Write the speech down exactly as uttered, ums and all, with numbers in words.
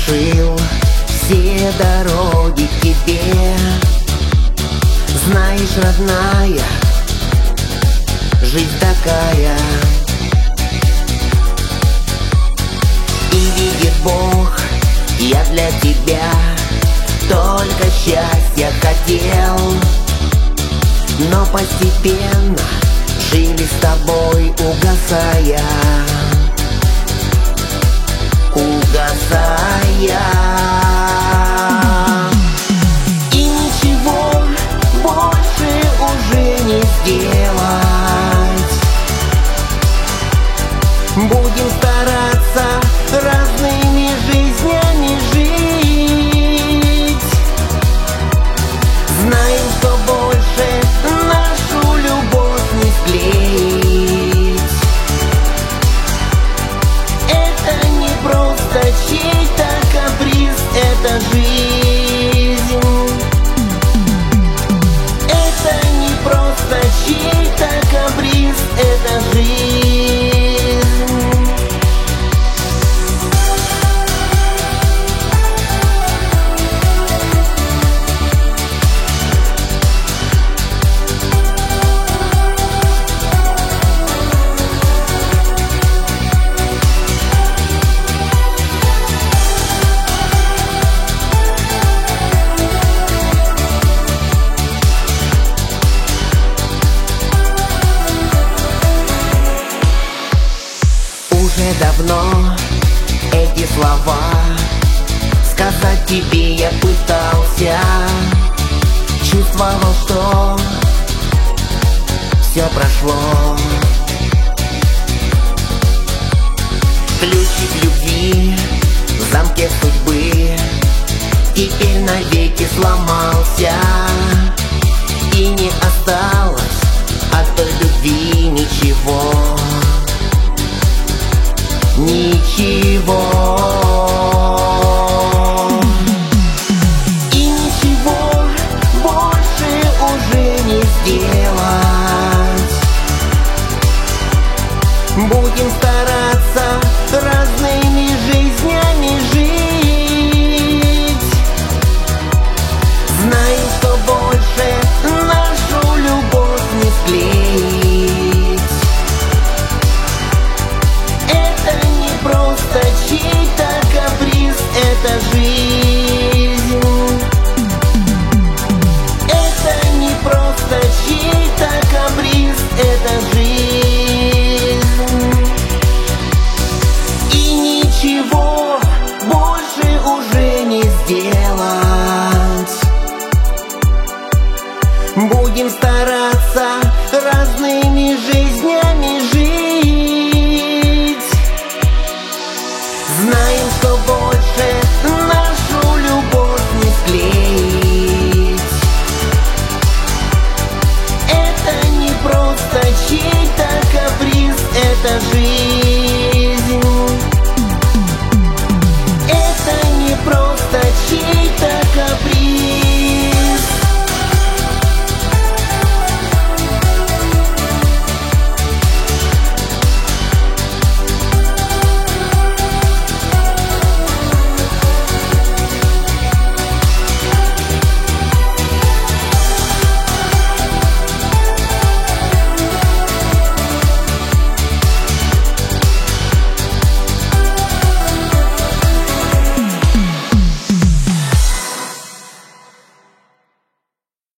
прошил все дороги к тебе. Знаешь, родная, жизнь такая. И видит Бог, я для тебя только счастья хотел. Но постепенно жили с тобой, угасая, угасая. И ничего больше уже не сделать. Будем стараться разными жизнями жить. Знаем, что больше нашу любовь не склеить. Это не просто чей-то каприз, это жизнь. Это не просто чей-то каприз, это жизнь. Уже давно эти слова сказать тебе я пытался. Чувствовал, что все прошло. Ключик любви в замке судьбы теперь навеки сломал.